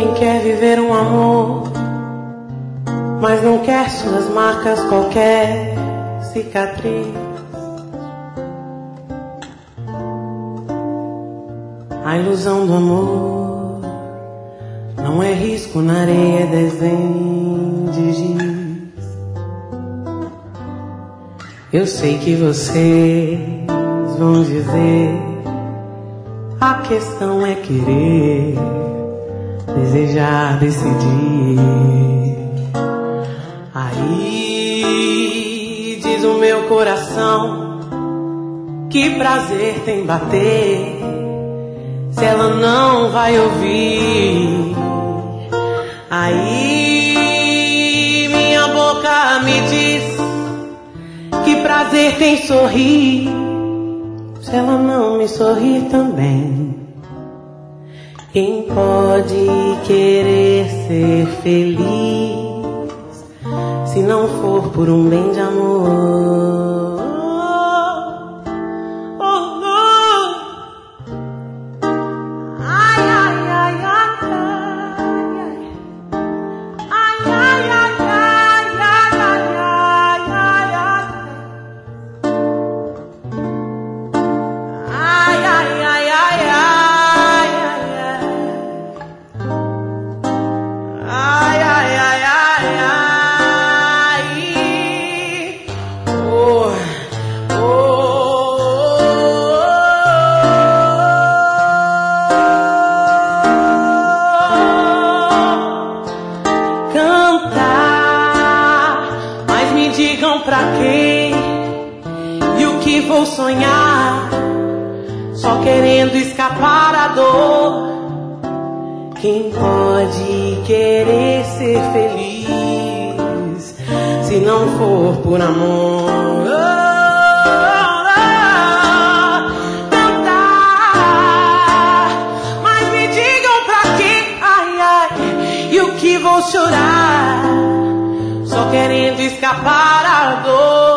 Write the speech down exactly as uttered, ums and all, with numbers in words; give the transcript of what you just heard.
Quem quer viver um amor, mas não quer suas marcas, qualquer cicatriz. A ilusão do amor não é risco na areia, é desenho de giz. Eu sei que vocês vão dizer, a questão é querer, desejar, decidir. Aí diz o meu coração, que prazer tem bater, se ela não vai ouvir. Aí minha boca me diz, que prazer tem sorrir, se ela não me sorrir também. Quem pode querer ser feliz, se não for por um bem de amor? Pra quê? E o que vou sonhar? Só querendo escapar da dor. Quem pode querer ser feliz, se não for por amor? Oh, oh, oh. Cantar, mas me digam pra quê? Ai, ai, e o que vou chorar? Só querendo escapar da dor.